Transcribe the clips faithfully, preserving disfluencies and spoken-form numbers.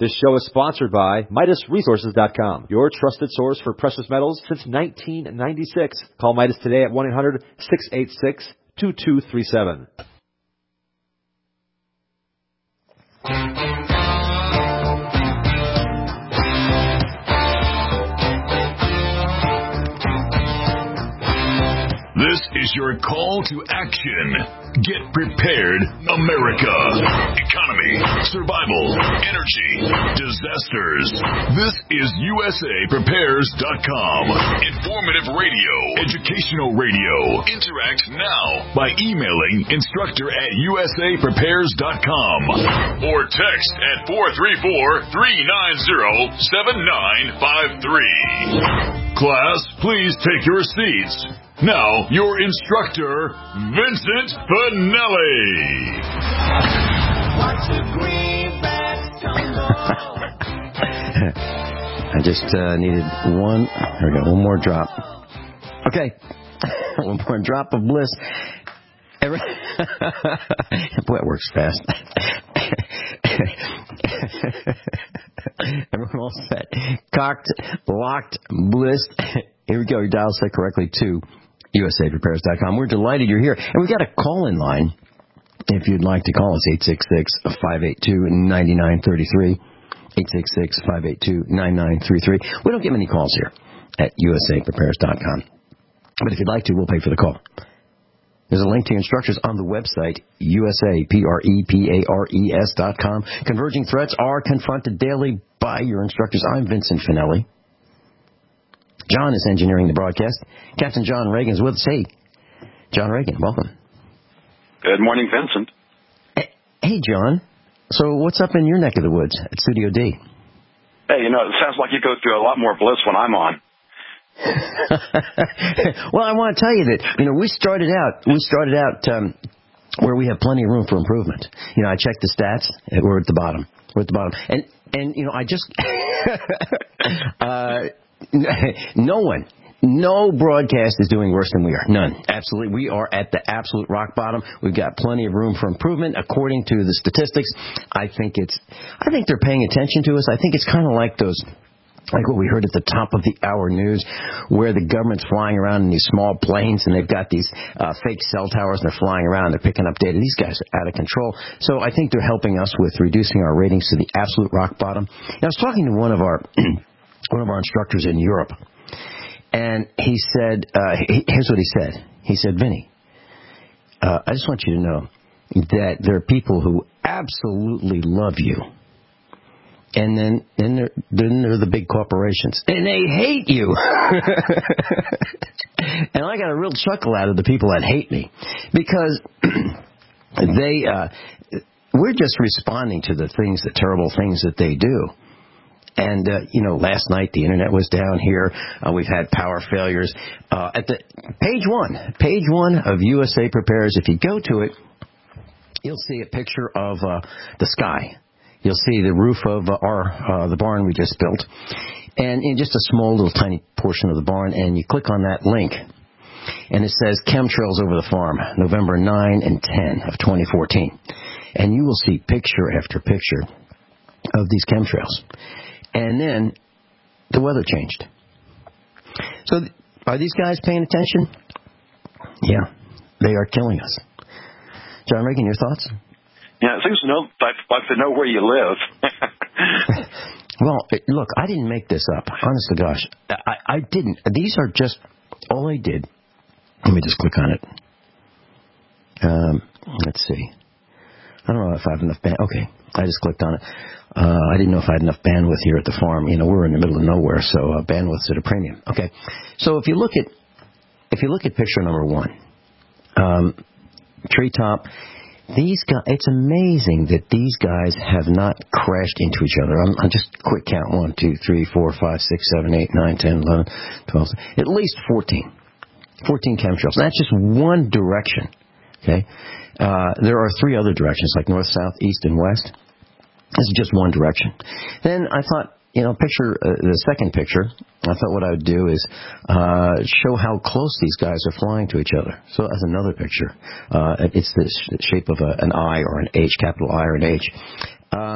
This show is sponsored by Midas Resources dot com, your trusted source for precious metals since nineteen ninety-six. Call Midas today at one eight hundred six eight six two two three seven. This is your call to action. Get prepared, America. Economy, survival, energy, disasters. This is U S A Prepares dot com. Informative radio, educational radio. Interact now by emailing instructor at U S A Prepares dot com or text at four three four, three nine zero, seven nine five three. Class, please take your seats. Now, your instructor, Vincent Finelli. I just uh, needed one, there we go, one more drop. Okay, one more drop of bliss. Every... Boy, it works fast. Everyone all set. Cocked, locked, blissed. Here we go, your dial set correctly to U S A Prepares dot com. We're delighted you're here. And we've got a call-in line. If you'd like to call us, eight six six, five eight two, nine nine three three. eight six six, five eight two, nine nine three three. We don't get many calls here at U S A Prepares dot com. But if you'd like to, we'll pay for the call. There's a link to your instructors on the website, U S A P R E P A R E S dot com. Converging threats are confronted daily by your instructors. I'm Vincent Finelli. John is engineering the broadcast. Captain John Reagan's with us. Hey, John Reagan, welcome. Good morning, Vincent. Hey, John. So what's up in your neck of the woods at Studio D? Hey, you know, it sounds like you go through a lot more bliss when I'm on. Well, I want to tell you that, you know, we started out, we started out um, where we have plenty of room for improvement. You know, I checked the stats. We're at the bottom. We're at the bottom. And, and you know, I just... uh, No one, no broadcast is doing worse than we are. None. Absolutely. We are at the absolute rock bottom. We've got plenty of room for improvement. According to the statistics, I think it's, I think they're paying attention to us. I think it's kind of like those, like what we heard at the top of the hour news, where the government's flying around in these small planes and they've got these uh, fake cell towers and they're flying around. They're picking up data. These guys are out of control. So I think they're helping us with reducing our ratings to the absolute rock bottom. Now, I was talking to one of our one of our instructors in Europe, and he said, uh, he, here's what he said. He said, Vinny, uh, I just want you to know that there are people who absolutely love you, and then then there then there are the big corporations, and they hate you. And I got a real chuckle out of the people that hate me, because they uh, we're just responding to the things, the terrible things that they do. And, uh, you know, last night the internet was down here. Uh, we've had power failures. Uh, at the page one, page one of U S A Prepares, if you go to it, you'll see a picture of uh, the sky. You'll see the roof of uh, our uh, the barn we just built, and in just a small little tiny portion of the barn. And you click on that link, and it says chemtrails over the farm, November ninth and tenth of twenty fourteen, and you will see picture after picture of these chemtrails. And then the weather changed. So th- are these guys paying attention? Yeah, they are killing us. John Reagan, your thoughts? Yeah, it seems to know, like, like to know where you live. Well, it, look, I didn't make this up. Honest to gosh, I, I didn't. These are just, all I did, let me just click on it. Um, let's see. I don't know if I have enough band. Okay, I just clicked on it. Uh, I didn't know if I had enough bandwidth here at the farm. You know, we're in the middle of nowhere, so uh, bandwidth's at a premium. Okay, so if you look at if you look at picture number one, um, treetop. These guys, it's amazing that these guys have not crashed into each other. I'm, I'm just quick count: one, two, three, four, five, six, seven, eight, nine, ten, eleven, twelve, at least fourteen, fourteen chemtrails. That's just one direction. Okay, uh, there are three other directions, like north, south, east, and west. This is just one direction. Then I thought, you know, picture uh, the second picture. I thought what I would do is uh, show how close these guys are flying to each other. So that's another picture. Uh, it's the sh- shape of a, an I or an H, capital I or an H. Um,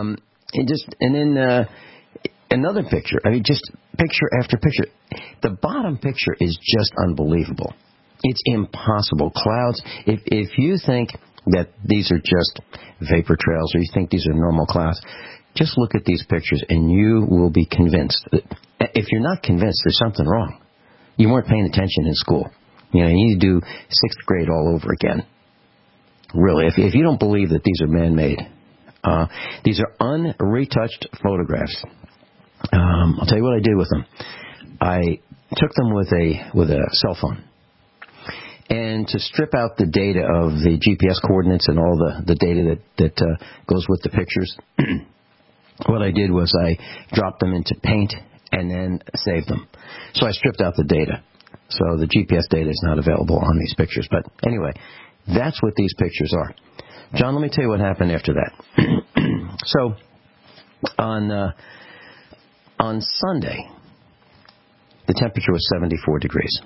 And just and then uh, another picture. I mean, just picture after picture. The bottom picture is just unbelievable. It's impossible. Clouds. If if you think that these are just vapor trails, or you think these are normal clouds, just look at these pictures, and you will be convinced. If you're not convinced, there's something wrong. You weren't paying attention in school. You know, you need to do sixth grade all over again. Really, if, if you don't believe that these are man-made, uh, these are unretouched photographs. Um, I'll tell you what I did with them. I took them with a with a cell phone, and to strip out the data of the G P S coordinates and all the, the data that that uh, goes with the pictures, what I did was I dropped them into Paint and then saved them. So I stripped out the data. So the G P S data is not available on these pictures. But anyway, that's what these pictures are. John, let me tell you what happened after that. So on uh, on Sunday, the temperature was seventy-four degrees.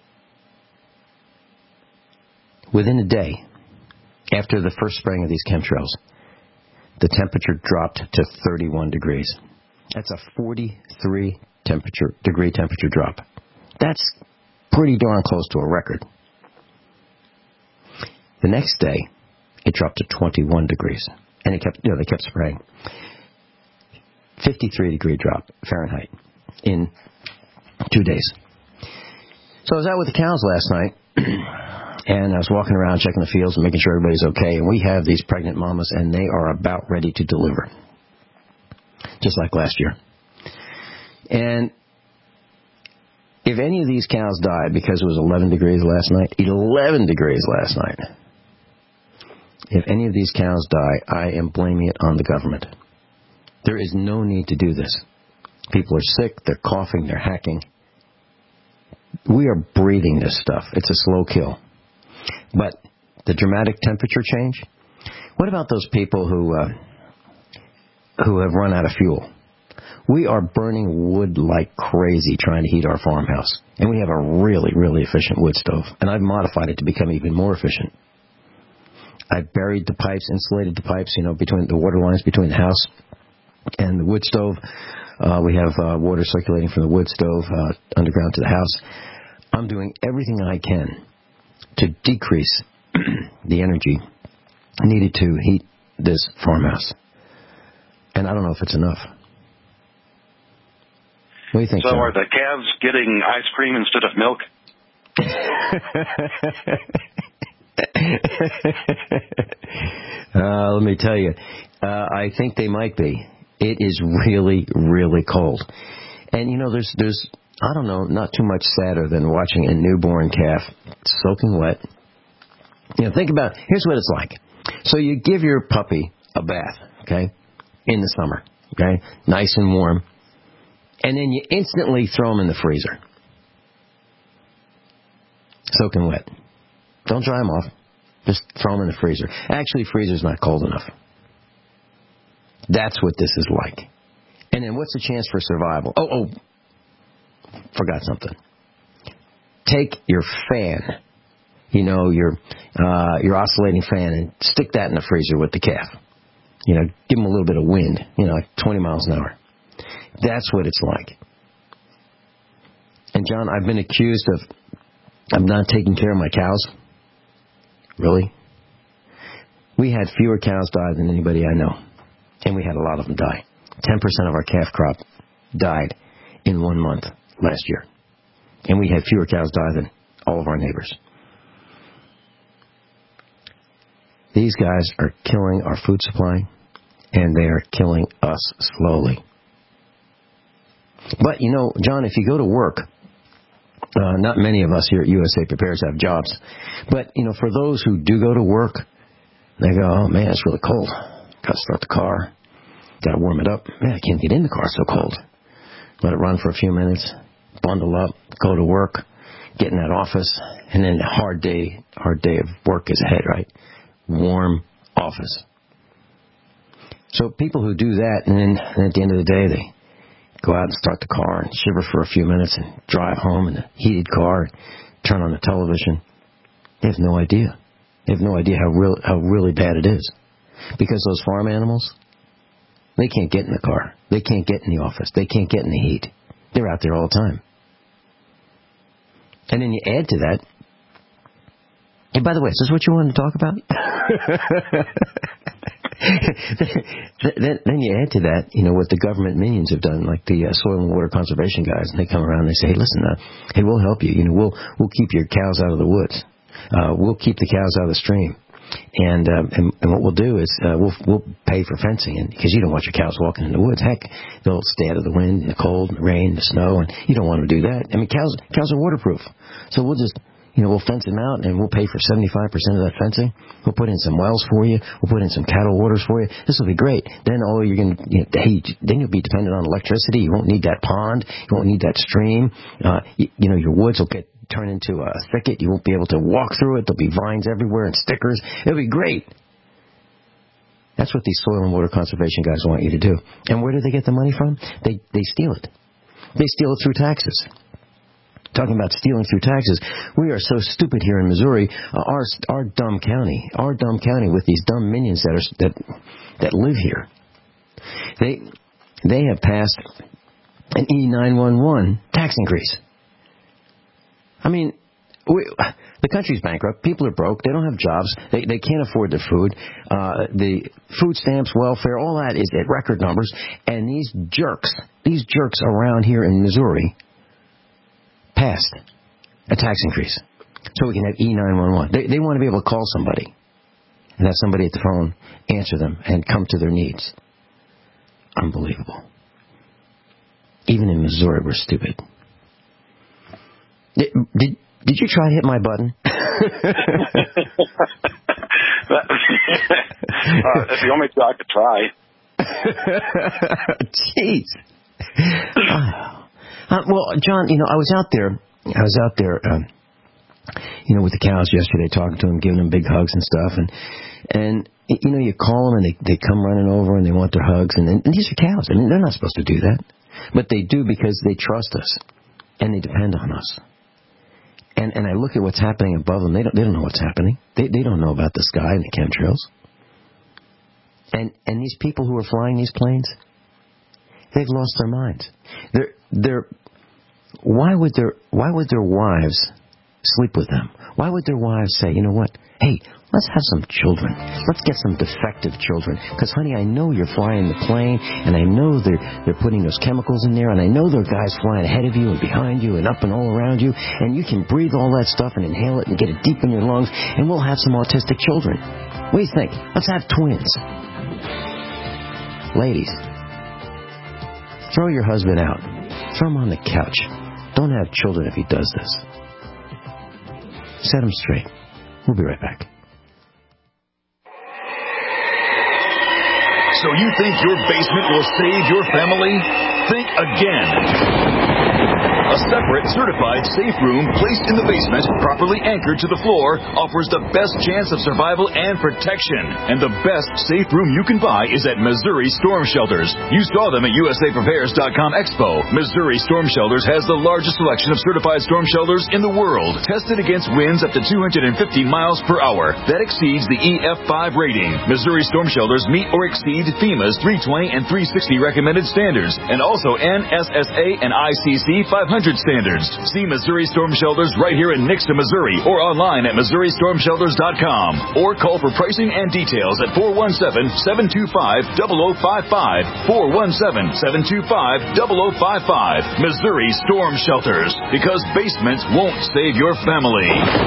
Within a day, after the first spraying of these chemtrails, the temperature dropped to thirty-one degrees. That's a forty-three temperature degree temperature drop. That's pretty darn close to a record. The next day, it dropped to twenty-one degrees, and it kept, you know, they kept spraying. fifty-three degree drop Fahrenheit in two days. So I was out with the cows last night, and I was walking around checking the fields and making sure everybody's okay. And we have these pregnant mamas, and they are about ready to deliver, just like last year. And if any of these cows died because it was eleven degrees last night, eleven degrees last night, if any of these cows die, I am blaming it on the government. There is no need to do this. People are sick, they're coughing, they're hacking. We are breathing this stuff. It's a slow kill. But the dramatic temperature change, what about those people who uh, who have run out of fuel? We are burning wood like crazy trying to heat our farmhouse. And we have a really, really efficient wood stove. And I've modified it to become even more efficient. I buried the pipes, insulated the pipes, you know, between the water lines between the house and the wood stove. Uh, we have uh, water circulating from the wood stove uh, underground to the house. I'm doing everything I can to decrease the energy needed to heat this farmhouse. And I don't know if it's enough. What do you think, So John? are the calves getting ice cream instead of milk? uh, let me tell you, uh, I think they might be. It is really, really cold. And, you know, there's, there's, I don't know, not too much sadder than watching a newborn calf soaking wet. You know, think about, here's what it's like. So you give your puppy a bath, okay, in the summer, okay, nice and warm. And then you instantly throw them in the freezer. Soaking wet. Don't dry them off. Just throw them in the freezer. Actually, freezer's not cold enough. That's what this is like. And then what's the chance for survival? Oh, oh, forgot something. Take your fan, you know, your uh, your oscillating fan, and stick that in the freezer with the calf. You know, give them a little bit of wind, you know, like twenty miles an hour. That's what it's like. And, John, I've been accused of I'm not taking care of my cows. Really? We had fewer cows die than anybody I know. And we had a lot of them die. ten percent of our calf crop died in one month last year. And we had fewer cows die than all of our neighbors. These guys are killing our food supply, and they are killing us slowly. But, you know, John, if you go to work, uh, not many of us here at U S A Prepares have jobs, but, you know, for those who do go to work, they go, oh, man, it's really cold. Got to start the car. Got to warm it up. Man, I can't get in the car, it's so cold. Let it run for a few minutes, bundle up, go to work, get in that office, and then a hard day, hard day of work is ahead, right? Warm office. So people who do that, and then and at the end of the day, they go out and start the car and shiver for a few minutes and drive home in a heated car, turn on the television. They have no idea. They have no idea how real, how really bad it is. Because those farm animals, They can't get in the car. They can't get in the office. They can't get in the heat. They're out there all the time. And then you add to that, and by the way, is this what you wanted to talk about? then, then you add to that, you know, what the government minions have done, like the uh, soil and water conservation guys, and they come around and they say, hey, listen, uh, hey, we'll help you. You know, we'll we'll keep your cows out of the woods. Uh, we'll keep the cows out of the stream. And, uh, and and what we'll do is uh, we'll we'll pay for fencing, and because you don't want your cows walking in the woods. Heck, they'll stay out of the wind, the cold, the rain, the snow, and you don't want them to do that. I mean, cows cows are waterproof, so we'll just you know we'll fence them out, and we'll pay for seventy-five percent of that fencing. We'll put in some wells for you. We'll put in some cattle waters for you. This will be great. Then all you're going to you know, hey, then you'll be dependent on electricity. You won't need that pond. You won't need that stream. Uh, you, you know your woods will get turned into a thicket. You won't be able to walk through it. There'll be vines everywhere and stickers. It'll be great. That's what these soil and water conservation guys want you to do. And where do they get the money from? They they steal it. They steal it through taxes. Talking about stealing through taxes, we are so stupid here in Missouri. Uh, our our dumb county, our dumb county with these dumb minions that are that that live here. They they have passed an E nine one one tax increase. I mean, we, the country's bankrupt. People are broke. They don't have jobs. They they can't afford their food. Uh, the food stamps, welfare, all that is at record numbers. And these jerks, these jerks around here in Missouri passed a tax increase so we can have E nine one one. They, they want to be able to call somebody and have somebody at the phone answer them and come to their needs. Unbelievable. Even in Missouri, we're stupid. Did, did did you try to hit my button? uh, if you want me to, I could try. Jeez. Uh, uh, well, John, you know, I was out there. I was out there, um, you know, with the cows yesterday, talking to them, giving them big hugs and stuff. And and you know, you call them and they they come running over and they want their hugs. And, and these are cows. I mean, they're not supposed to do that, but they do because they trust us and they depend on us. And and I look at what's happening above them. They don't they don't know what's happening. They they don't know about the sky and the chemtrails. And and these people who are flying these planes, they've lost their minds. They're they're why would their why would their wives sleep with them? Why would their wives say, you know what? Hey, let's have some children. Let's get some defective children. Because, honey, I know you're flying the plane, and I know they're they're putting those chemicals in there, and I know there are guys flying ahead of you and behind you and up and all around you, and you can breathe all that stuff and inhale it and get it deep in your lungs, and we'll have some autistic children. What do you think? Let's have twins. Ladies, throw your husband out. Throw him on the couch. Don't have children if he does this. Set him straight. We'll be right back. So you think your basement will save your family? Think again. A separate, certified safe room placed in the basement, properly anchored to the floor, offers the best chance of survival and protection. And the best safe room you can buy is at Missouri Storm Shelters. You saw them at U S A Prepares dot com Expo. Missouri Storm Shelters has the largest selection of certified storm shelters in the world, tested against winds up to two hundred fifty miles per hour. That exceeds the E F five rating. Missouri Storm Shelters meet or exceed FEMA's three twenty and three sixty recommended standards, and also N S S A and I C C five hundred standards. See Missouri Storm Shelters right here in Nixon, Missouri, or online at Missouri Storm Shelters dot com, or call for pricing and details at four one seven, seven two five, zero zero five five, four one seven, seven two five, zero zero five five. Missouri Storm Shelters, because basements won't save your family.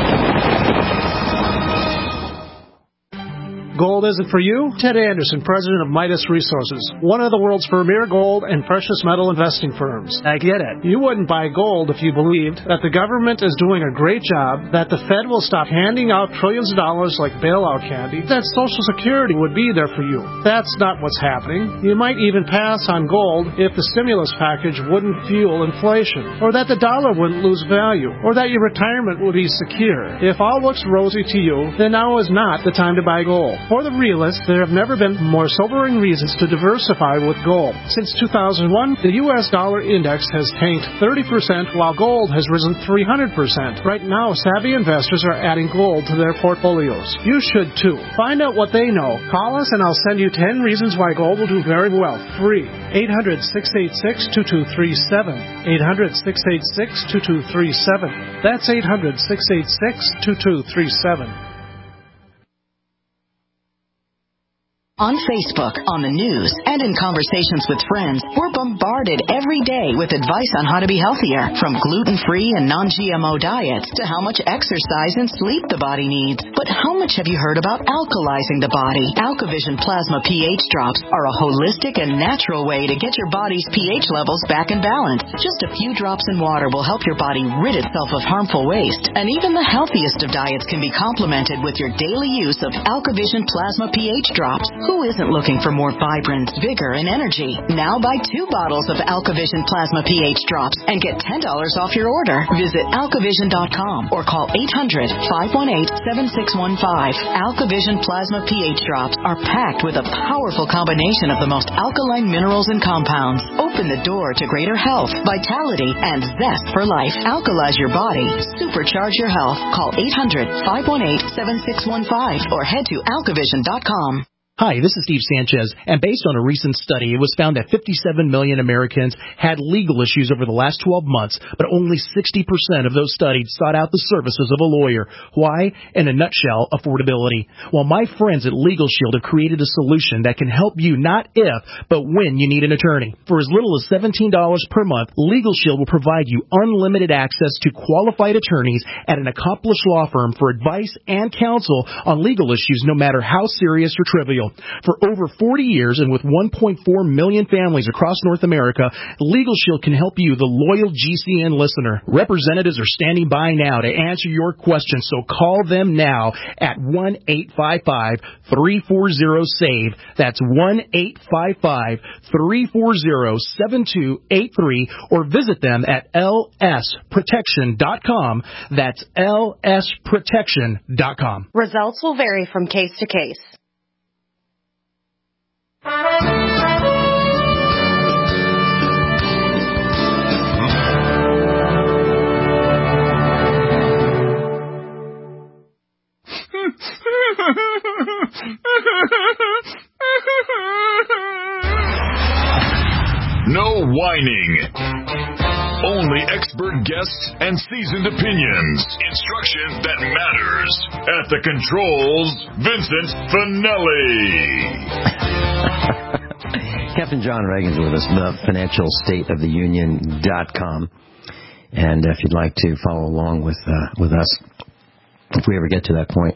Gold isn't for you? Ted Anderson, president of Midas Resources, one of the world's premier gold and precious metal investing firms. I get it. You wouldn't buy gold if you believed that the government is doing a great job, that the Fed will stop handing out trillions of dollars like bailout candy, that Social Security would be there for you. That's not what's happening. You might even pass on gold if the stimulus package wouldn't fuel inflation, or that the dollar wouldn't lose value, or that your retirement would be secure. If all looks rosy to you, then now is not the time to buy gold. For the realist, there have never been more sobering reasons to diversify with gold. Since two thousand one, the U S dollar index has tanked thirty percent while gold has risen three hundred percent. Right now, savvy investors are adding gold to their portfolios. You should too. Find out what they know. Call us and I'll send you ten reasons why gold will do very well. Free. eight hundred, six eight six, two two three seven. eight hundred, six eight six, two two three seven. That's eight hundred, six eight six, two two three seven. On Facebook, on the news, and in conversations with friends, we're bombarded every day with advice on how to be healthier, from gluten-free and non-G M O diets to how much exercise and sleep the body needs. But how much have you heard about alkalizing the body? AlkaVision Plasma pH drops are a holistic and natural way to get your body's pH levels back in balance. Just a few drops in water will help your body rid itself of harmful waste. And even the healthiest of diets can be complemented with your daily use of AlkaVision Plasma pH drops. Who isn't looking for more vibrance, vigor, and energy? Now buy two bottles of AlkaVision Plasma pH drops and get ten dollars off your order. Visit alkavision dot com or call eight hundred, five one eight, seven six one five. AlkaVision Plasma pH drops are packed with a powerful combination of the most alkaline minerals and compounds. Open the door to greater health, vitality, and zest for life. Alkalize your body. Supercharge your health. Call eight hundred, five one eight, seven six one five or head to alkavision dot com. Hi, this is Steve Sanchez, and based on a recent study, it was found that fifty-seven million Americans had legal issues over the last twelve months, but only sixty percent of those studied sought out the services of a lawyer. Why? In a nutshell, affordability. Well, my friends at Legal Shield have created a solution that can help you not if, but when you need an attorney. For as little as seventeen dollars per month, Legal Shield will provide you unlimited access to qualified attorneys at an accomplished law firm for advice and counsel on legal issues, no matter how serious or trivial. For over forty years and with one point four million families across North America, Legal Shield can help you, the loyal G C N listener. Representatives are standing by now to answer your questions, so call them now at one eight five five, three four zero, SAVE. That's one eight five five, three four zero, seven two eight three or visit them at L S protection dot com. That's L S protection dot com. Results will vary from case to case. No whining. Only expert guests and seasoned opinions. Instruction that matters. At the controls, Vincent Finelli. Captain John Reagan's with us, the financial state of the union dot com. And if you'd like to follow along with uh, with us, if we ever get to that point,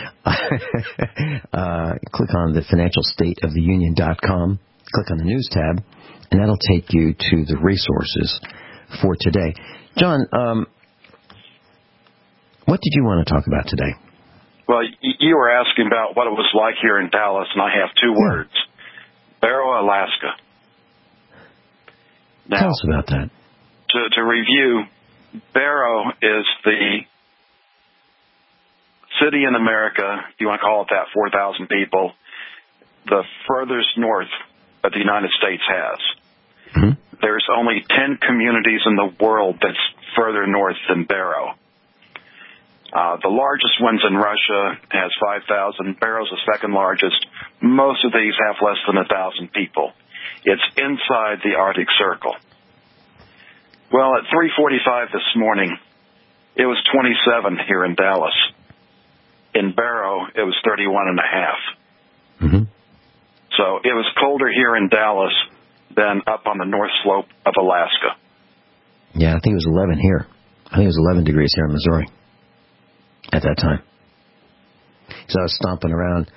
uh, click on the financial state of the union dot com, click on the news tab, and that'll take you to the resources for today. John, um, what did you want to talk about today? Well, you were asking about what it was like here in Dallas, and I have two yeah. words. Barrow, Alaska. Now, tell us about that. To, to review, Barrow is the city in America, if you want to call it that, four thousand people, the furthest north that the United States has. Mm-hmm. There's only ten communities in the world that's further north than Barrow. Uh, the largest one's in Russia, has five thousand. Barrow's the second largest. Most of these have less than one thousand people. It's inside the Arctic Circle. Well, at three forty-five this morning, it was twenty-seven here in Dallas. In Barrow, it was thirty-one and a half. Mm-hmm. So it was colder here in Dallas than up on the north slope of Alaska. Yeah, I think it was eleven here. I think it was eleven degrees here in Missouri at that time. So I was stomping around.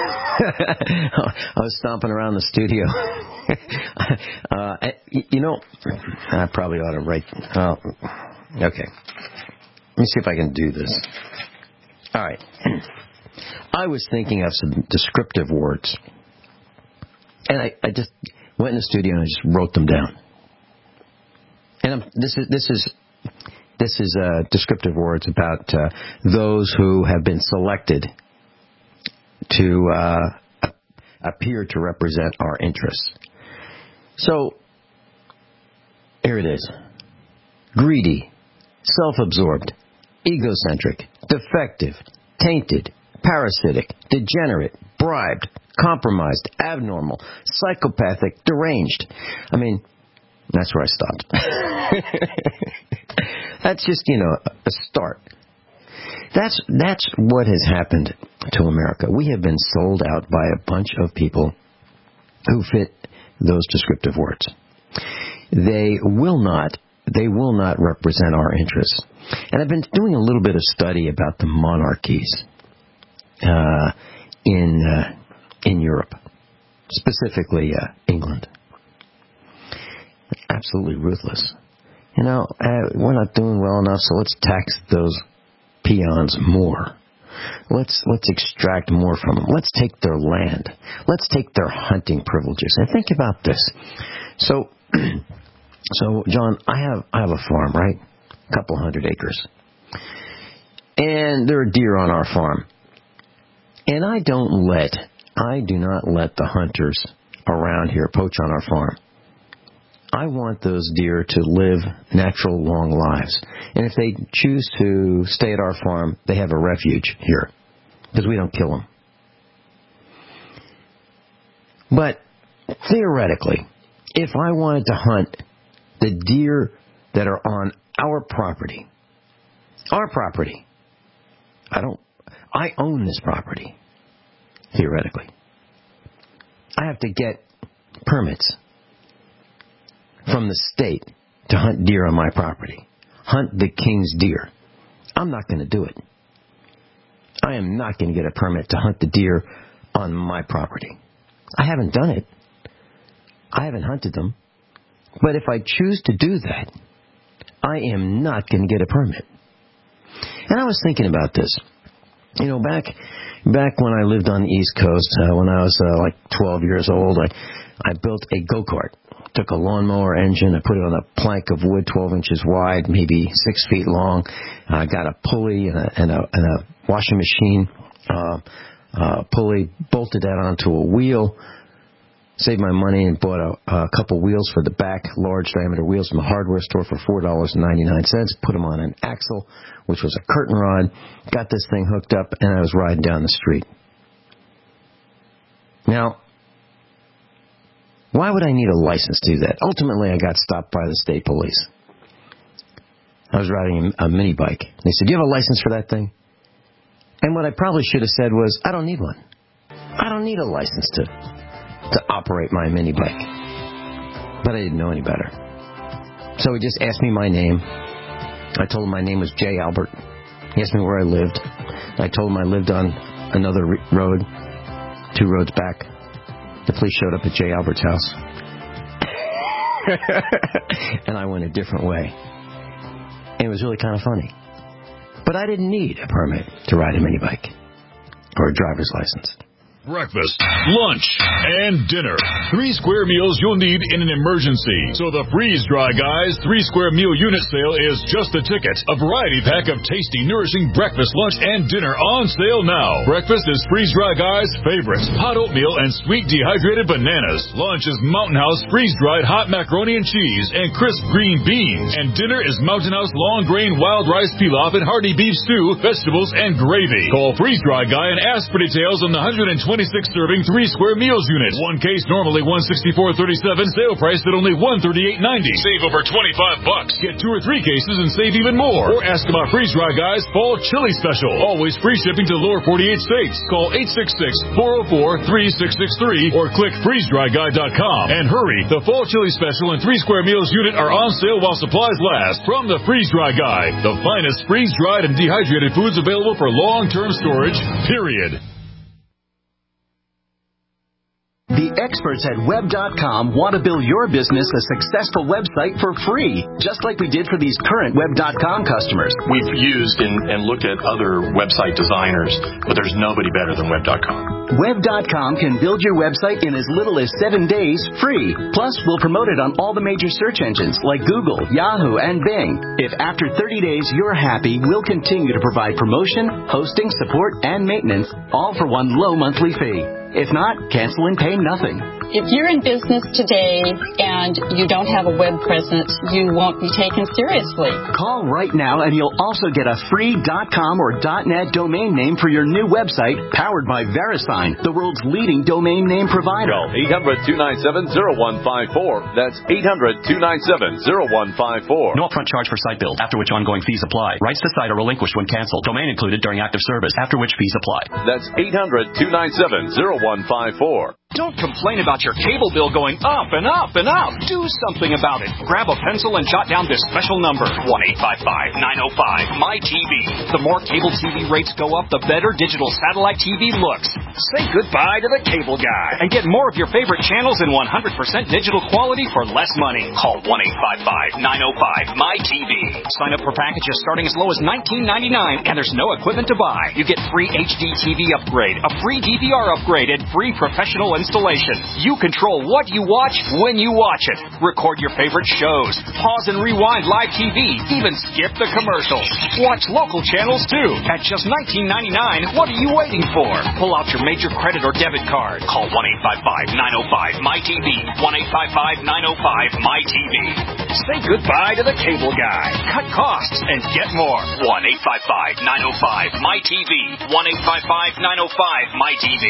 I was stomping around the studio. uh, you know, I probably ought to write. Oh, okay. Let me see if I can do this. All right. I was thinking of some descriptive words. And I, I just went in the studio and I just wrote them down. And I'm, this is this is this is uh, descriptive words about uh, those who have been selected to uh, appear to represent our interests. So, here it is. Greedy, self-absorbed, egocentric, defective, tainted, parasitic, degenerate, bribed, compromised, abnormal, psychopathic, deranged. I mean, that's where I stopped. That's just, you know, a start. That's that's what has happened to America. We have been sold out by a bunch of people who fit those descriptive words. They will not, they will not represent our interests. And I've been doing a little bit of study about the monarchies uh, in uh, in Europe, specifically uh, England. Absolutely ruthless. You know, uh, we're not doing well enough, so let's tax those peons more. Let's let's extract more from them. Let's take their land. Let's take their hunting privileges. And think about this. So, so John, I have I have a farm, right? A couple hundred acres, and there are deer on our farm. And I don't let I do not let the hunters around here poach on our farm. I want those deer to live natural, long lives. And if they choose to stay at our farm, they have a refuge here, because we don't kill them. But theoretically, if I wanted to hunt the deer that are on our property, our property, I don't, I own this property, theoretically. I have to get permits from the state to hunt deer on my property. Hunt the king's deer. I'm not going to do it. I am not going to get a permit to hunt the deer on my property. I haven't done it. I haven't hunted them. But if I choose to do that, I am not going to get a permit. And I was thinking about this. You know, back back when I lived on the East Coast, uh, when I was uh, like twelve years old, I, I built a go-kart. Took a lawnmower engine, I put it on a plank of wood twelve inches wide, maybe six feet long. I got a pulley and a, and a, and a washing machine uh, uh, pulley, bolted that onto a wheel, saved my money and bought a, a couple wheels for the back, large diameter wheels from a hardware store for four dollars and ninety-nine cents, put them on an axle, which was a curtain rod, got this thing hooked up, and I was riding down the street. Now, why would I need a license to do that? Ultimately, I got stopped by the state police. I was riding a, a mini bike. They said, do you have a license for that thing? And what I probably should have said was, I don't need one. I don't need a license to to operate my mini bike. But I didn't know any better. So he just asked me my name. I told him my name was J. Albert. He asked me where I lived. I told him I lived on another re- road, two roads back. The police showed up at J. Albert's house. And I went a different way. And it was really kind of funny. But I didn't need a permit to ride a mini bike or a driver's license. Breakfast, lunch, and dinner. Three square meals you'll need in an emergency. So the Freeze Dry Guys three square meal unit sale is just the ticket. A variety pack of tasty, nourishing breakfast, lunch, and dinner on sale now. Breakfast is Freeze Dry Guys' favorites. Hot oatmeal and sweet dehydrated bananas. Lunch is Mountain House freeze-dried hot macaroni and cheese and crisp green beans. And dinner is Mountain House long grain wild rice pilaf and hearty beef stew, vegetables, and gravy. Call Freeze Dry Guy and ask for details on the one hundred twenty-six serving three square meals unit. One case normally one sixty-four thirty-seven, sale price at only one thirty-eight ninety. Save over twenty-five bucks. Get two or three cases and save even more. Or ask about Freeze Dry Guys Fall Chili Special. Always free shipping to the lower forty-eight states. Call eight six six, four oh four, three six six three or click freeze dry guy dot com. And hurry, the Fall Chili Special and three square meals unit are on sale while supplies last. From the Freeze Dry Guy, the finest freeze-dried and dehydrated foods available for long-term storage, period. The experts at web dot com want to build your business a successful website for free, just like we did for these current web dot com customers. We've used and, and looked at other website designers, but there's nobody better than web dot com. web dot com can build your website in as little as seven days free. Plus, we'll promote it on all the major search engines like Google, Yahoo, and Bing. If after thirty days you're happy, we'll continue to provide promotion, hosting, support, and maintenance, all for one low monthly fee. If not, cancel and pay nothing. If you're in business today and you don't have a web presence, you won't be taken seriously. Call right now and you'll also get a free .com or .net domain name for your new website powered by VeriSign, the world's leading domain name provider. Call eight hundred, two nine seven, zero one five four. That's eight hundred, two nine seven, zero one five four. No upfront charge for site build, after which ongoing fees apply. Rights to site are relinquished when canceled. Domain included during active service, after which fees apply. That's eight hundred, two nine seven, zero one five four. Don't complain about your cable bill going up and up and up. Do something about it. Grab a pencil and jot down this special number, one eight five five, nine oh five, M Y T V. The more cable T V rates go up, the better digital satellite T V looks. Say goodbye to the cable guy and get more of your favorite channels in one hundred percent digital quality for less money. Call one eight five five, nine oh five, M Y T V. Sign up for packages starting as low as nineteen ninety-nine, and there's no equipment to buy. You get free H D T V upgrade, a free D V R upgrade, and free professional installation. You control what you watch when you watch it. Record your favorite shows. Pause and rewind live T V. Even skip the commercials. Watch local channels too. At just nineteen ninety-nine, what are you waiting for? Pull out your major credit or debit card. Call one eight five five, nine oh five, M Y T V. one eight five five, nine oh five, M Y T V. Say goodbye to the cable guy. Cut costs and get more. one eight five five, nine oh five, M Y T V. one eight five five, nine oh five, M Y T V.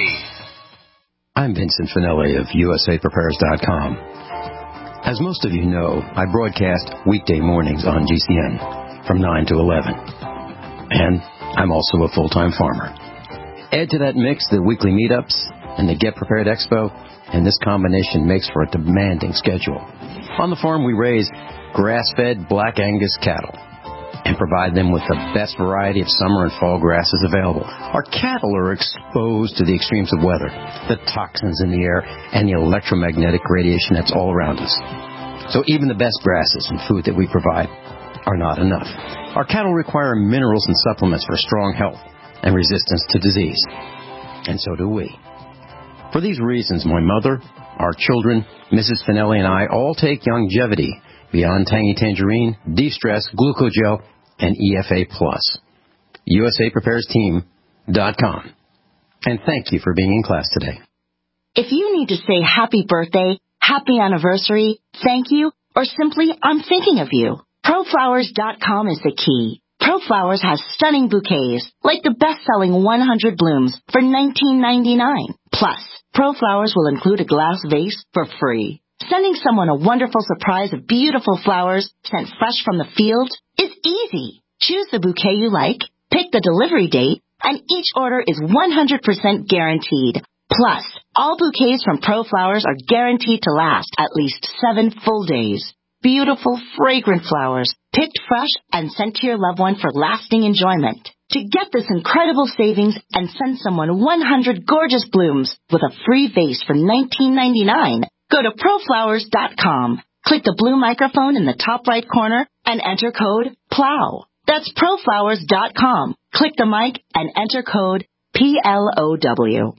I'm Vincent Finelli of U S A Prepares dot com. As most of you know, I broadcast weekday mornings on G C N from nine to eleven. And I'm also a full-time farmer. Add to that mix the weekly meetups and the Get Prepared Expo, and this combination makes for a demanding schedule. On the farm, we raise grass-fed Black Angus cattle and provide them with the best variety of summer and fall grasses available. Our cattle are exposed to the extremes of weather, the toxins in the air, and the electromagnetic radiation that's all around us. So even the best grasses and food that we provide are not enough. Our cattle require minerals and supplements for strong health and resistance to disease. And so do we. For these reasons, my mother, our children, Missus Finelli, and I all take Longevity, Beyond Tangy Tangerine, De-Stress, Glucogel, and E F A Plus. U S A Prepares Team dot com. And thank you for being in class today. If you need to say happy birthday, happy anniversary, thank you, or simply I'm thinking of you, Pro Flowers dot com is the key. ProFlowers has stunning bouquets, like the best-selling one hundred blooms for nineteen ninety-nine. Plus, ProFlowers will include a glass vase for free. Sending someone a wonderful surprise of beautiful flowers sent fresh from the field is easy. Choose the bouquet you like, pick the delivery date, and each order is one hundred percent guaranteed. Plus, all bouquets from ProFlowers are guaranteed to last at least seven full days. Beautiful, fragrant flowers, picked fresh and sent to your loved one for lasting enjoyment. To get this incredible savings and send someone one hundred gorgeous blooms with a free vase for nineteen ninety-nine, go to Pro Flowers dot com. Click the blue microphone in the top right corner and enter code PLOW. That's Pro Flowers dot com. Click the mic and enter code P L O W.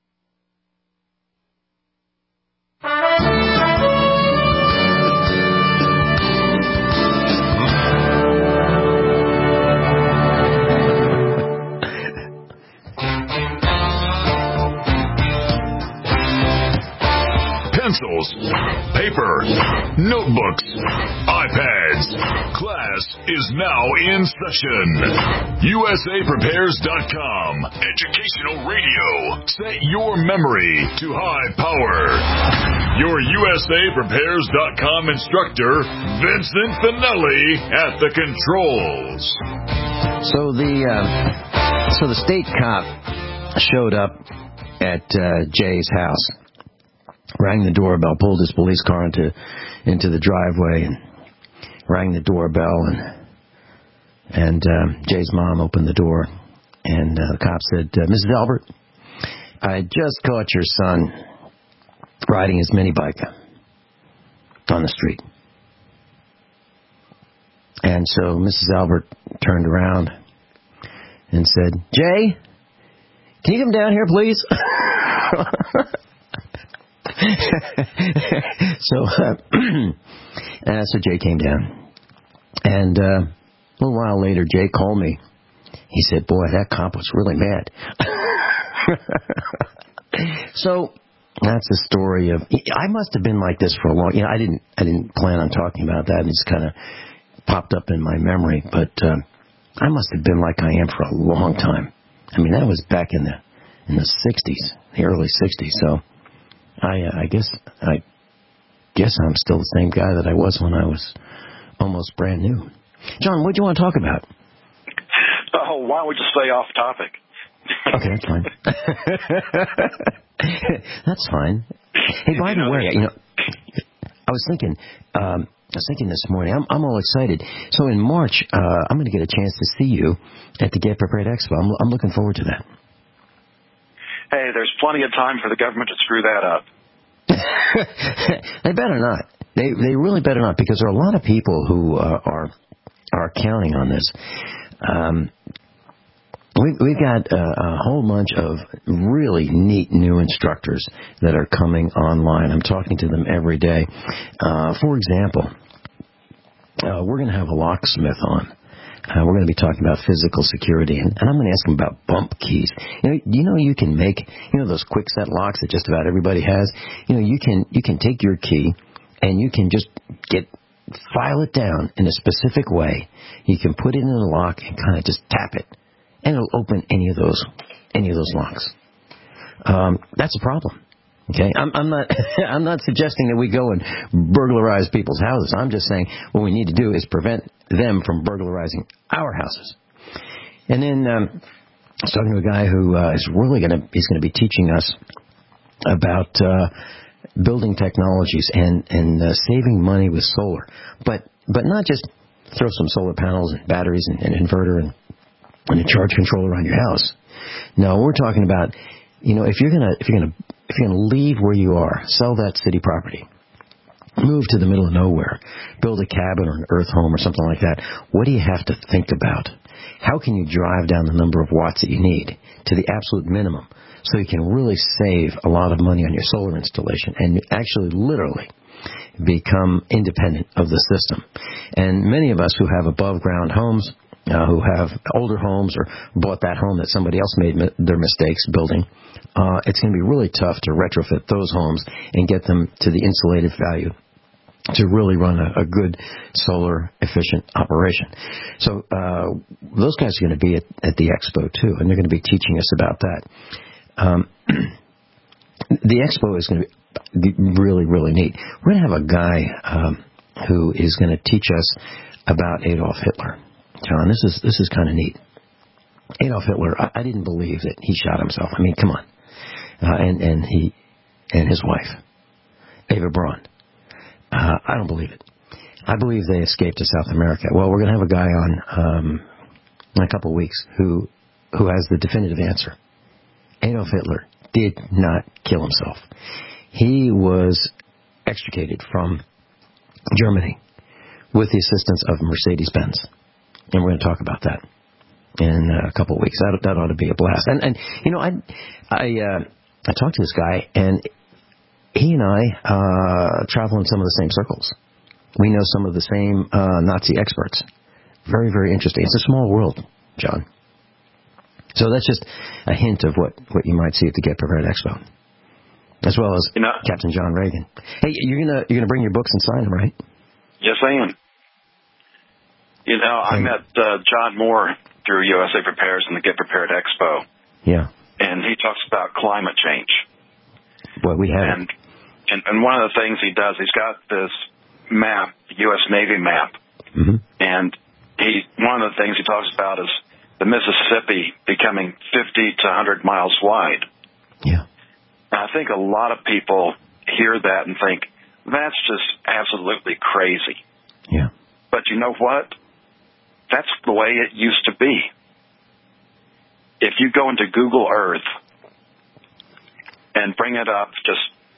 Pencils, paper, notebooks, iPads. Class is now in session. U S A Prepares dot com. Educational radio. Set your memory to high power. Your U S A Prepares dot com instructor, Vincent Finelli, at the controls. So the uh, so the state cop showed up at uh, Jay's house, rang the doorbell, pulled his police car into into the driveway, and rang the doorbell, and and uh, Jay's mom opened the door, and uh, the cop said, uh, "Missus Albert, I just caught your son riding his mini bike on the street. And so Missus Albert turned around and said, Jay, can you come down here, please? so, uh, uh, so Jay came down. And uh, a little while later, Jay called me. He said, boy, that cop was really mad. So that's the story of. I must have been like this for a long. You know, I didn't. I didn't plan on talking about that. It just kind of popped up in my memory. But uh, I must have been like I am for a long time. I mean, that was back in the in the sixties, the early sixties. So I, uh, I guess I guess I'm still the same guy that I was when I was almost brand new. John, what do you want to talk about? Oh, why don't we just stay off topic? Okay, that's fine. That's fine. Hey, by the way, you know, I was thinking, um, I was thinking this morning, I'm, I'm all excited. So in March, uh, I'm going to get a chance to see you at the Get Prepared Expo. I'm, I'm looking forward to that. Hey, there's plenty of time for the government to screw that up. They better not. They they really better not, because there are a lot of people who uh, are are counting on this. Um, We've, we've got a, a whole bunch of really neat new instructors that are coming online. I'm talking to them every day. Uh, for example, uh, we're going to have a locksmith on. Uh, we're going to be talking about physical security, and, and I'm going to ask him about bump keys. You know, you know, you can make, you know, those quick set locks that just about everybody has. You know, you can you can take your key and you can just get file it down in a specific way. You can put it in the lock and kind of just tap it. And it'll open any of those, any of those locks. Um, that's a problem. Okay, I'm, I'm not, I'm not suggesting that we go and burglarize people's houses. I'm just saying what we need to do is prevent them from burglarizing our houses. And then um, I was talking to a guy who uh, is really going to, he's going to be teaching us about uh, building technologies and and uh, saving money with solar, but but not just throw some solar panels and batteries and an inverter and and a charge controller on your house. No, we're talking about, you know, if you're gonna if you're gonna if you're gonna leave where you are, sell that city property, move to the middle of nowhere, build a cabin or an earth home or something like that. What do you have to think about? How can you drive down the number of watts that you need to the absolute minimum so you can really save a lot of money on your solar installation and actually literally become independent of the system? And many of us who have above ground homes, Uh, who have older homes or bought that home that somebody else made mi- their mistakes building, uh, it's going to be really tough to retrofit those homes and get them to the insulated value to really run a, a good solar efficient operation. So uh, those guys are going to be at, at the expo too, and they're going to be teaching us about that. Um, the expo is going to be really, really neat. We're going to have a guy um, who is going to teach us about Adolf Hitler. John, this is this is kind of neat. Adolf Hitler, I, I didn't believe that he shot himself. I mean, come on. Uh, and and he and his wife, Eva Braun. Uh, I don't believe it. I believe they escaped to South America. Well, we're going to have a guy on um, in a couple of weeks who who has the definitive answer. Adolf Hitler did not kill himself. He was extricated from Germany with the assistance of Mercedes-Benz. And we're going to talk about that in a couple of weeks. That, that ought to be a blast. And, and you know, I I, uh, I talked to this guy, and he and I uh, travel in some of the same circles. We know some of the same uh, Nazi experts. Very, very interesting. It's a small world, John. So that's just a hint of what, what you might see at the Get Prepared Expo, as well as you know, Captain John Reagan. Hey, you're gonna you're gonna bring your books and sign them, right? Yes, I am. You know, I met uh, John Moore through U S A Prepares and the Get Prepared Expo. Yeah. And he talks about climate change. Well, we have. And, and, and one of the things he does, he's got this map, the U S Navy map. Mm-hmm. And he one of the things he talks about is the Mississippi becoming fifty to one hundred miles wide. Yeah. And I think a lot of people hear that and think, that's just absolutely crazy. Yeah. But you know what? That's the way it used to be. If you go into Google Earth and bring it up just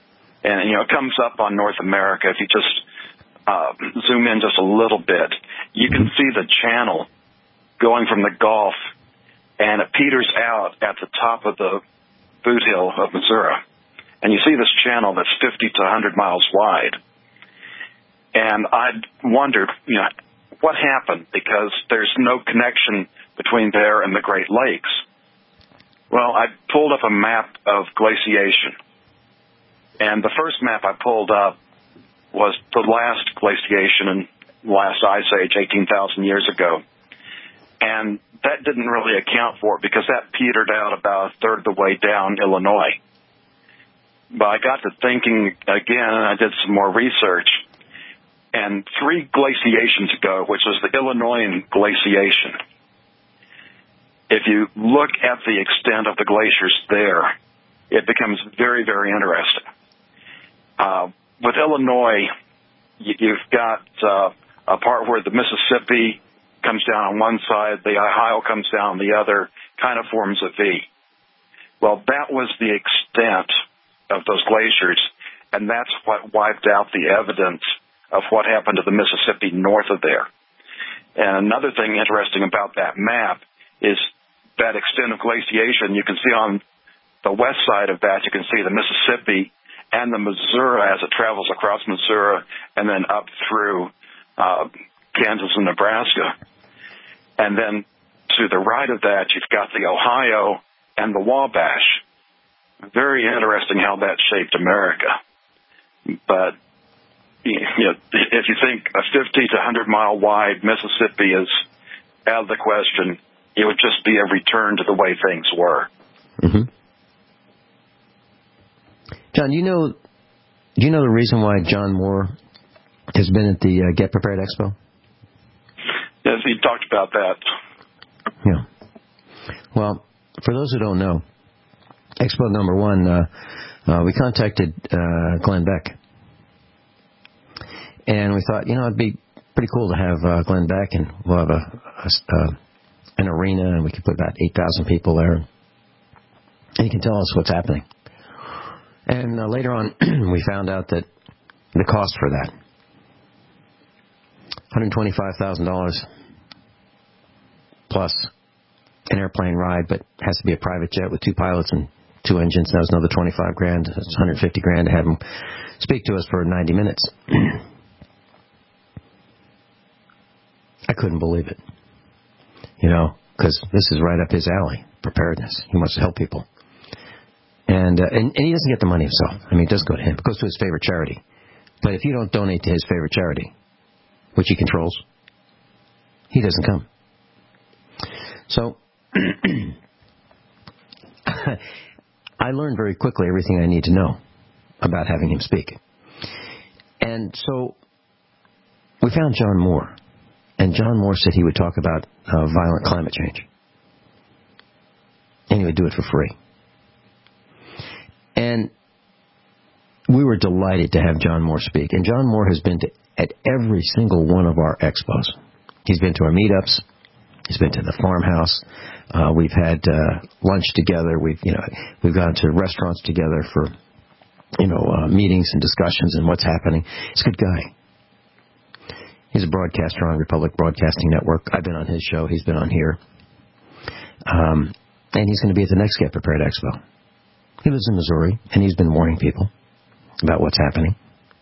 And, you know, it comes up on North America. If you just uh, zoom in just a little bit, you can see the channel going from the Gulf, and it peters out at the top of the boot hill of Missouri. And you see this channel that's fifty to one hundred miles wide. And I wondered, you know, what happened, because there's no connection between there and the Great Lakes. Well, I pulled up a map of glaciation. And the first map I pulled up was the last glaciation in the last ice age, eighteen thousand years ago. And that didn't really account for it, because that petered out about a third of the way down Illinois. But I got to thinking again, and I did some more research. And three glaciations ago, which was the Illinoisan glaciation, if you look at the extent of the glaciers there, it becomes very, very interesting. Uh, with Illinois, you, you've got uh, a part where the Mississippi comes down on one side, the Ohio comes down on the other, kind of forms a V. Well, that was the extent of those glaciers, and that's what wiped out the evidence of what happened to the Mississippi north of there. And another thing interesting about that map is that extent of glaciation. You can see on the west side of that, you can see the Mississippi and the Missouri as it travels across Missouri and then up through uh, Kansas and Nebraska. And then to the right of that, you've got the Ohio and the Wabash. Very interesting how that shaped America. But, you know, if you think a fifty to one hundred mile wide Mississippi is out of the question, it would just be a return to the way things were. Mm-hmm. John, do you know, do you know the reason why John Moore has been at the uh, Get Prepared Expo? Yes, he talked about that. Yeah. Well, for those who don't know, Expo number one, uh, uh, we contacted uh, Glenn Beck. And we thought, you know, it'd be pretty cool to have uh, Glenn Beck, and we'll have a, a, a an arena, and we could put about eight thousand people there. And he can tell us what's happening. And uh, later on, we found out that the cost for that, one hundred twenty-five thousand dollars plus an airplane ride, but has to be a private jet with two pilots and two engines. That was another twenty-five grand. That's one hundred fifty grand to have him speak to us for ninety minutes. I couldn't believe it. You know, because this is right up his alley, preparedness. He wants to help people. And, uh, and and he doesn't get the money himself. I mean, it doesn't go to him. It goes to his favorite charity. But if you don't donate to his favorite charity, which he controls, he doesn't come. So I learned very quickly everything I need to know about having him speak. And so we found John Moore. And John Moore said he would talk about uh, violent climate change. And he would do it for free. And we were delighted to have John Moore speak. And John Moore has been to at every single one of our expos. He's been to our meetups. He's been to the farmhouse. Uh, we've had uh, lunch together. We've you know we've gone to restaurants together for you know uh, meetings and discussions and what's happening. He's a good guy. He's a broadcaster on Republic Broadcasting Network. I've been on his show. He's been on here. Um, and he's going to be at the next Get Prepared Expo. He lives in Missouri, and he's been warning people about what's happening.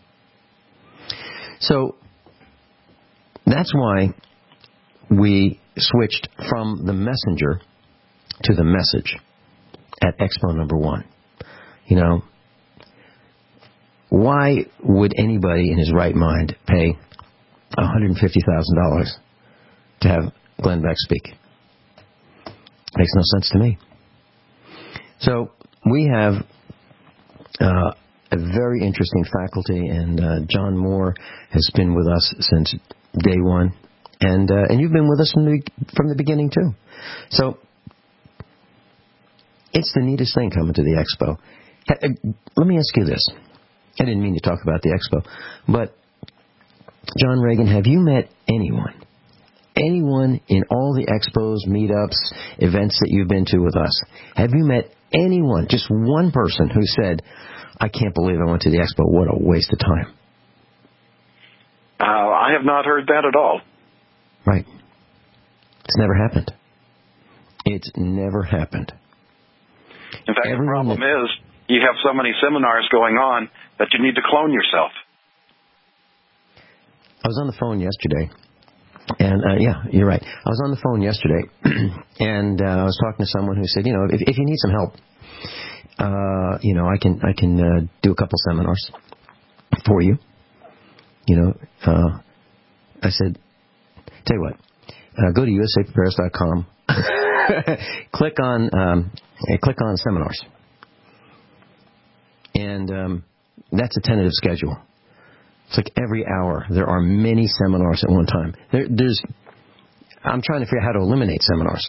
So that's why we switched from the messenger to the message at Expo number one. You know, why would anybody in his right mind pay one hundred fifty thousand dollars to have Glenn Beck speak? Makes no sense to me. So we have uh, a very interesting faculty, and uh, John Moore has been with us since day one, and uh, and you've been with us from the, from the beginning too. So it's the neatest thing coming to the expo. Let me ask you this. I didn't mean to talk about the expo, but John Reagan, have you met anyone, anyone in all the expos, meetups, events that you've been to with us? Have you met anyone, just one person who said, I can't believe I went to the expo. What a waste of time. Uh, I have not heard that at all. Right. It's never happened. It's never happened. In fact, Everyone the problem that, is you have so many seminars going on that you need to clone yourself. I was on the phone yesterday, and uh, yeah, you're right. I was on the phone yesterday, and uh, I was talking to someone who said, you know, if, if you need some help, uh, you know, I can I can uh, do a couple seminars for you. You know, uh, I said, tell you what, uh, go to U S A prepares dot com, click on um, click on seminars, and um, that's a tentative schedule. It's like every hour there are many seminars at one time. There, there's, I'm trying to figure out how to eliminate seminars.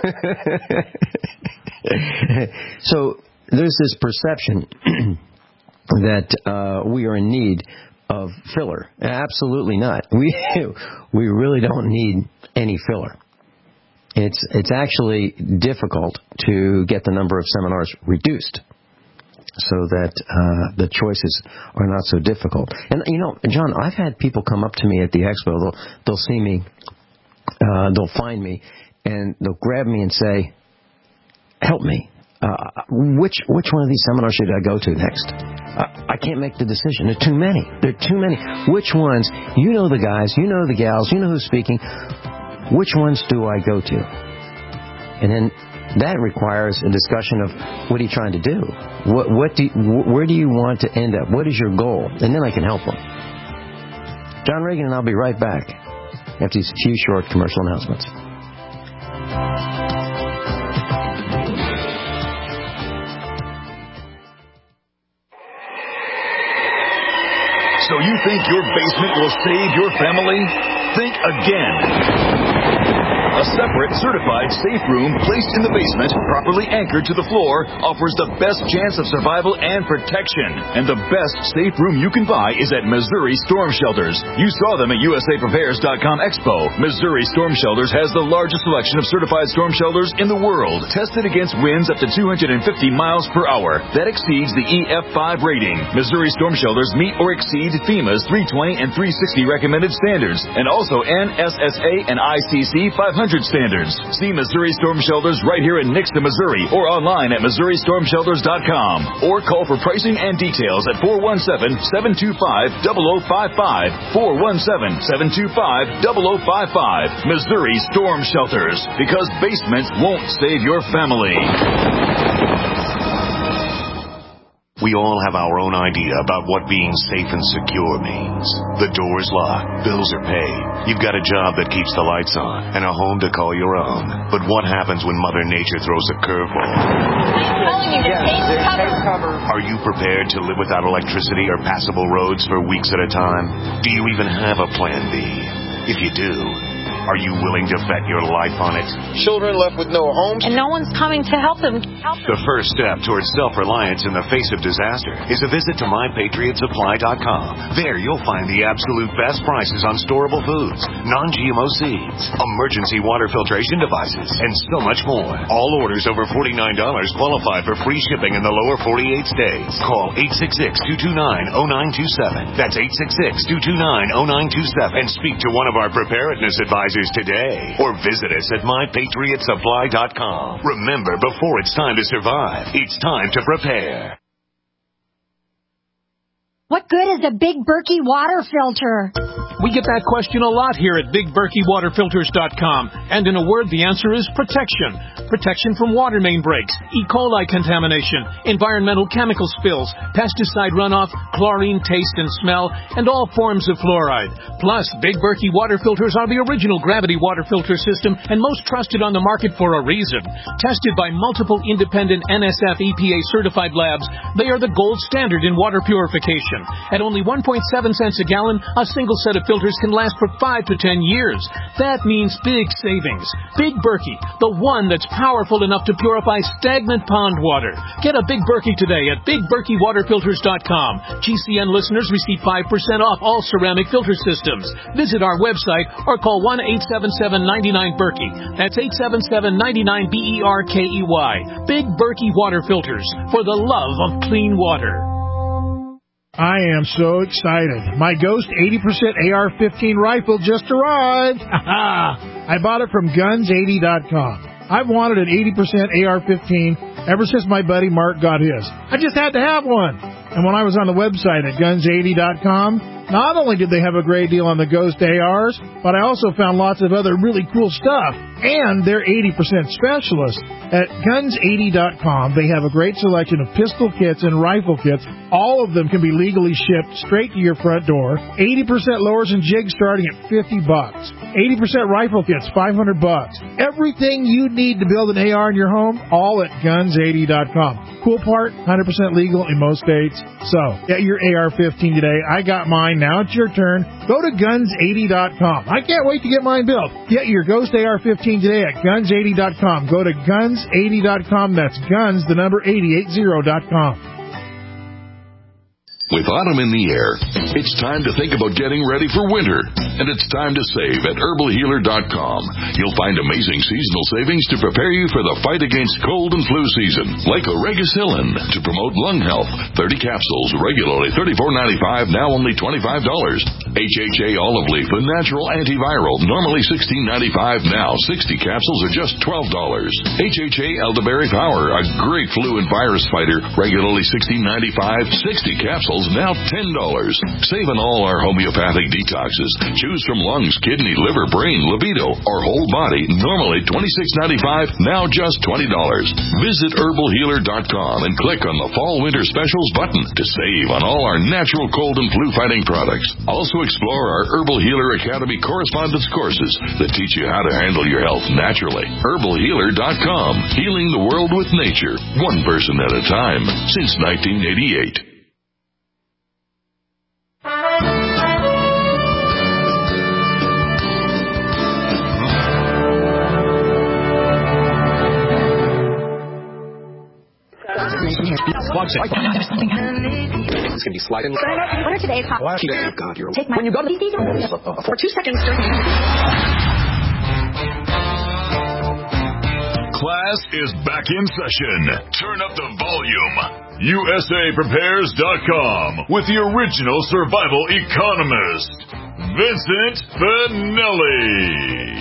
So there's this perception that uh, we are in need of filler. Absolutely not. We we really don't need any filler. It's it's actually difficult to get the number of seminars reduced, so that uh, the choices are not so difficult. And, you know, John, I've had people come up to me at the expo. They'll, they'll see me, uh, they'll find me, and they'll grab me and say, help me. Uh, which which one of these seminars should I go to next? Uh, I can't make the decision. There are too many. There are too many. Which ones? You know the guys. You know the gals. You know who's speaking. Which ones do I go to? And then that requires a discussion of what are you trying to do? What, what do you, where do you want to end up? What is your goal? And then I can help them. John Reagan and I'll be right back after these few short commercial announcements. So you think your basement will save your family? Think again. A separate, certified safe room placed in the basement, properly anchored to the floor, offers the best chance of survival and protection. And the best safe room you can buy is at Missouri Storm Shelters. You saw them at U S A prepares dot com Expo. Missouri Storm Shelters has the largest selection of certified storm shelters in the world, tested against winds up to two hundred fifty miles per hour. That exceeds the E F five rating. Missouri Storm Shelters meet or exceed FEMA's three twenty and three sixty recommended standards, and also N S S A and I C C five hundred standards. See Missouri Storm Shelters right here in Nixon, Missouri, or online at Missouri Storm Shelters dot com. Or call for pricing and details at four one seven, seven two five, zero zero five five, four one seven, seven two five, zero zero five five. Missouri Storm Shelters, because basements won't save your family. We all have our own idea about what being safe and secure means. The door's locked, bills are paid, you've got a job that keeps the lights on, and a home to call your own. But what happens when Mother Nature throws a curveball? I'm telling you, the tape cover. Are you prepared to live without electricity or passable roads for weeks at a time? Do you even have a plan B? If you do, are you willing to bet your life on it? Children left with no homes. And no one's coming to help them. Help them. The first step towards self-reliance in the face of disaster is a visit to my patriot supply dot com. There you'll find the absolute best prices on storable foods, non-G M O seeds, emergency water filtration devices, and so much more. All orders over forty-nine dollars qualify for free shipping in the lower forty-eight states. Call eight six six, two two nine, zero nine two seven. That's eight six six, two two nine, zero nine two seven. And speak to one of our preparedness advisors today, or visit us at my patriot supply dot com. Remember, before it's time to survive, it's time to prepare. What good is a Big Berkey water filter? We get that question a lot here at big berkey water filters dot com. And in a word, the answer is protection. Protection from water main breaks, E. coli contamination, environmental chemical spills, pesticide runoff, chlorine taste and smell, and all forms of fluoride. Plus, Big Berkey water filters are the original gravity water filter system and most trusted on the market for a reason. Tested by multiple independent N S F E P A certified labs, they are the gold standard in water purification. seven. At only one point seven cents a gallon, a single set of filters can last for five to ten years. That means big savings. Big Berkey, the one that's powerful enough to purify stagnant pond water. Get a Big Berkey today at big berkey water filters dot com. G C N listeners receive five percent off all ceramic filter systems. Visit our website or call one eight seven seven, nine nine, Berkey. That's eight seven seven, nine nine, B E R K E Y. Big Berkey Water Filters, for the love of clean water. I am so excited. My Ghost eighty percent A R fifteen rifle just arrived. I bought it from guns eighty dot com. I've wanted an eighty percent A R fifteen ever since my buddy Mark got his. I just had to have one. And when I was on the website at guns eighty dot com, not only did they have a great deal on the Ghost A Rs, but I also found lots of other really cool stuff. And they're eighty percent specialists. At guns eighty dot com, they have a great selection of pistol kits and rifle kits. All of them can be legally shipped straight to your front door. eighty percent lowers and jigs starting at fifty bucks. eighty percent rifle kits, five hundred bucks. Everything you need to build an A R in your home, all at guns eighty dot com. Cool part, one hundred percent legal in most states. So, get your A R fifteen today. I got mine. Now it's your turn. Go to guns eighty dot com. I can't wait to get mine built. Get your Ghost A R fifteen today at guns eighty dot com. Go to guns eighty dot com. That's guns, the number eighty, eighty dot com. With autumn in the air, it's time to think about getting ready for winter. And it's time to save at herbal healer dot com. You'll find amazing seasonal savings to prepare you for the fight against cold and flu season. Like Oregacillin to promote lung health. thirty capsules, regularly thirty-four ninety-five, now only twenty-five dollars. H H A olive leaf, a natural antiviral, normally sixteen ninety-five, now sixty capsules are just twelve dollars. H H A elderberry power, a great flu and virus fighter, regularly sixteen ninety-five, sixty capsules, now ten dollars. Save on all our homeopathic detoxes. Choose from lungs, kidney, liver, brain, libido, or whole body. Normally twenty-six ninety-five, now just twenty dollars. Visit herbal healer dot com and click on the Fall Winter Specials button to save on all our natural cold and flu fighting products. Also explore our Herbal Healer Academy correspondence courses that teach you how to handle your health naturally. herbal healer dot com. Healing the world with nature, one person at a time, since nineteen eighty-eight. It's going to be sliding. What are today's hot? Oh, God, you're Take my when you go to these for two seconds. Class is back in session. Turn up the volume. U S A prepares dot com with the original survival economist, Vincent Finelli.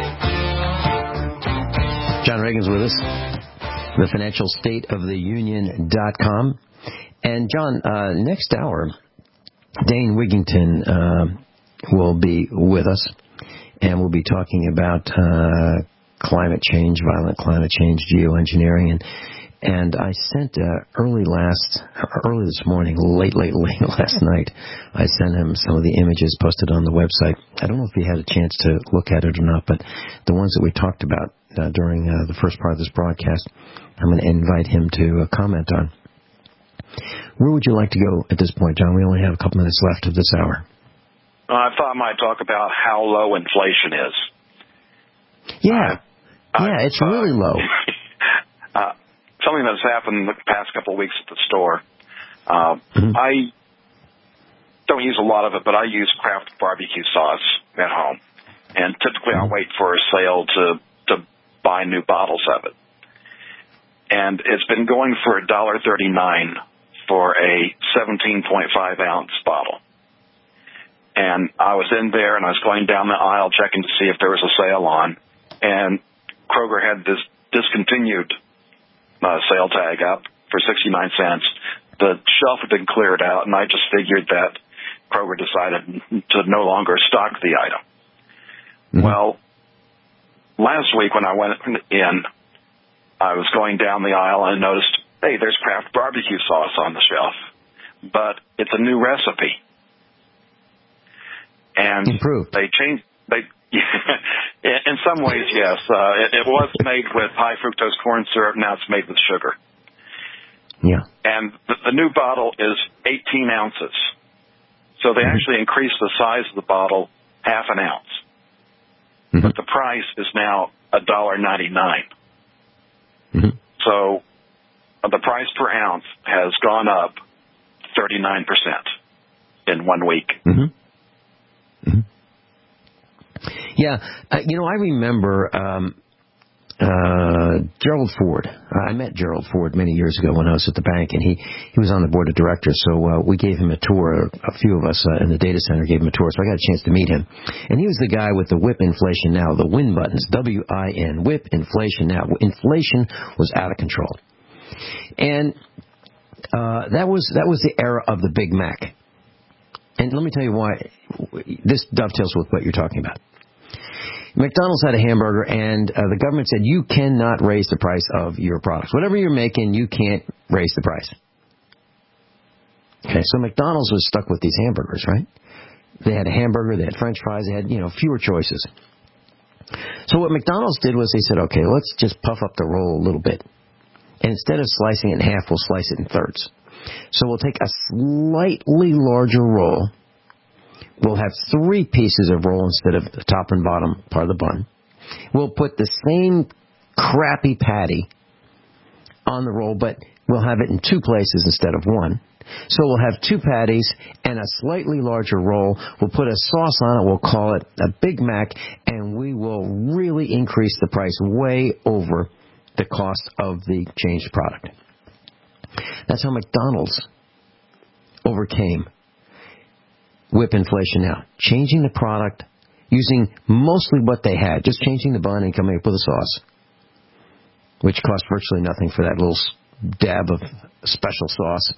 John Reagan's with us. The financial state of the union dot com. And John, uh, next hour, Dane Wigington uh, will be with us, and we'll be talking about uh, climate change, violent climate change, geoengineering, and and I sent uh, early last, early this morning, late, late, late last night, I sent him some of the images posted on the website. I don't know if he had a chance to look at it or not, but the ones that we talked about uh, during uh, the first part of this broadcast, I'm going to invite him to uh, comment on. Where would you like to go at this point, John? We only have a couple minutes left of this hour. Uh, I thought I might talk about how low inflation is. Yeah. Uh, yeah, it's uh, really low. uh, something that's happened the past couple of weeks at the store. Uh, mm-hmm. I don't use a lot of it, but I use Kraft barbecue sauce at home. And typically mm-hmm. I wait for a sale to, to buy new bottles of it. And it's been going for one dollar thirty-nine for a seventeen point five ounce bottle. And I was in there and I was going down the aisle checking to see if there was a sale on. And Kroger had this discontinued uh, sale tag up for sixty-nine cents. The shelf had been cleared out, and I just figured that Kroger decided to no longer stock the item. Mm-hmm. Well, last week when I went in, I was going down the aisle and noticed, hey, there's Kraft barbecue sauce on the shelf, but it's a new recipe. And Improved. they changed, they, in some ways, yes. Uh, it, it was made with high fructose corn syrup. Now it's made with sugar. Yeah. And the, the new bottle is eighteen ounces. So they actually increased the size of the bottle half an ounce. Mm-hmm. But the price is now one dollar ninety-nine. Mm-hmm. So uh, the price per ounce has gone up thirty-nine percent in one week. Mm-hmm. Mm-hmm. Yeah, uh, you know, I remember um, uh, Gerald Ford. I met Gerald Ford many years ago when I was at the bank, and he, he was on the board of directors, so uh, we gave him a tour. A few of us uh, in the data center gave him a tour, so I got a chance to meet him. And he was the guy with the whip inflation now, the win buttons, W I N, whip inflation now. Inflation was out of control. And uh, that was that was the era of the Big Mac. And let me tell you why. This dovetails with what you're talking about. McDonald's had a hamburger, and uh, the government said, you cannot raise the price of your products. Whatever you're making, you can't raise the price. Okay, so McDonald's was stuck with these hamburgers, right? They had a hamburger, they had French fries, they had, you know, fewer choices. So what McDonald's did was they said, okay, let's just puff up the roll a little bit. And instead of slicing it in half, we'll slice it in thirds. So we'll take a slightly larger roll. We'll have three pieces of roll instead of the top and bottom part of the bun. We'll put the same crappy patty on the roll, but we'll have it in two places instead of one. So we'll have two patties and a slightly larger roll. We'll put a sauce on it. We'll call it a Big Mac, and we will really increase the price way over the cost of the changed product. That's how McDonald's overcame whip inflation now. Changing the product, using mostly what they had, just changing the bun and coming up with a sauce, which cost virtually nothing for that little dab of special sauce.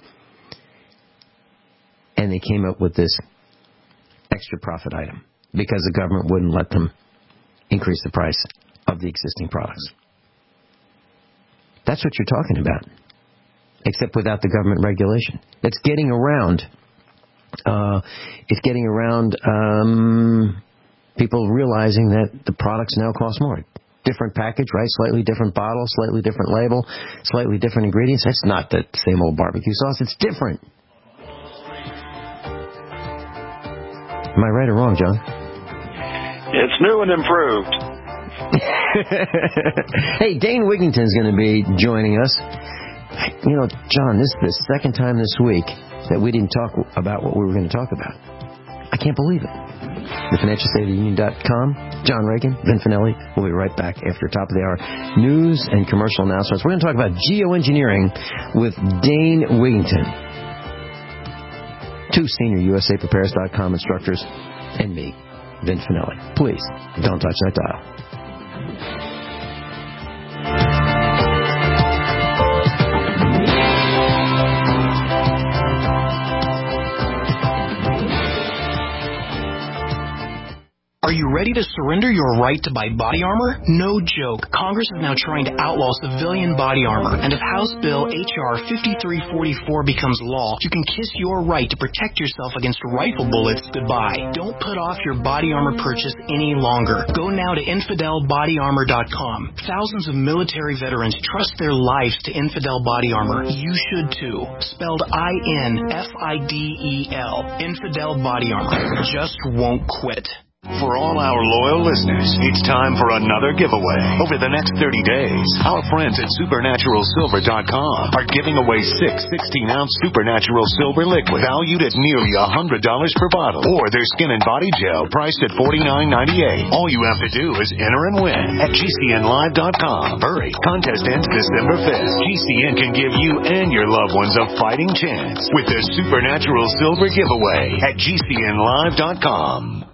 And they came up with this extra profit item because the government wouldn't let them increase the price of the existing products. That's what you're talking about, except without the government regulation. It's getting around. Uh, it's getting around um, people realizing that the products now cost more. Different package, right? Slightly different bottle, slightly different label, slightly different ingredients. That's not the same old barbecue sauce. It's different. Am I right or wrong, John? It's new and improved. Hey, Dane Wigington's going to be joining us. You know, John, this is the second time this week that we didn't talk about what we were going to talk about. I can't believe it. The Financial State of the Union dot com, John Reagan, Vin Finelli. We'll be right back after top of the hour. News and commercial announcements. We're going to talk about geoengineering with Dane Wigington. Two senior U S A Prepares dot com instructors and me, Vin Finelli. Please, don't touch that dial. Are you ready to surrender your right to buy body armor? No joke. Congress is now trying to outlaw civilian body armor. And if House Bill H R fifty-three forty-four becomes law, you can kiss your right to protect yourself against rifle bullets goodbye. Don't put off your body armor purchase any longer. Go now to infidel body armor dot com. Thousands of military veterans trust their lives to Infidel Body Armor. You should too. Spelled I N F I D E L. Infidel Body Armor. Just won't quit. For all our loyal listeners, it's time for another giveaway. Over the next thirty days, our friends at supernatural silver dot com are giving away six sixteen-ounce Supernatural Silver liquid valued at nearly one hundred dollars per bottle, or their skin and body gel priced at forty-nine ninety-eight. All you have to do is enter and win at G C N live dot com. Hurry, contest ends December fifth. G C N can give you and your loved ones a fighting chance with the Supernatural Silver giveaway at G C N live dot com.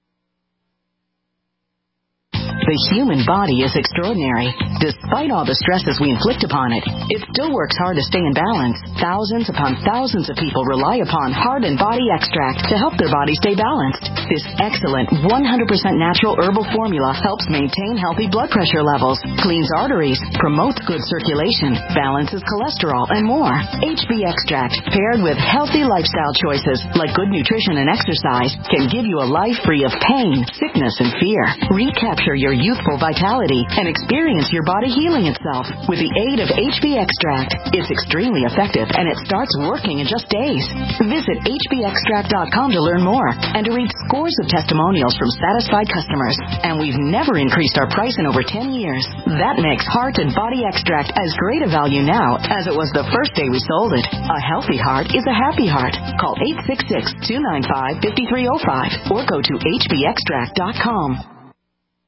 The human body is extraordinary. Despite all the stresses we inflict upon it, it still works hard to stay in balance. Thousands upon thousands of people rely upon Heart and Body Extract to help their body stay balanced. This excellent one hundred percent natural herbal formula helps maintain healthy blood pressure levels, cleans arteries, promotes good circulation, balances cholesterol, and more. H B Extract, paired with healthy lifestyle choices like good nutrition and exercise, can give you a life free of pain, sickness, and fear. Recapture your youthful vitality and experience your body healing itself with the aid of H B Extract. It's extremely effective and it starts working in just days. Visit H B extract dot com to learn more and to read scores of testimonials from satisfied customers. And we've never increased our price in over ten years. That makes Heart and Body Extract as great a value now as it was the first day we sold it. A healthy heart is a happy heart. Call eight six six, two nine five, five three zero five or go to H B extract dot com.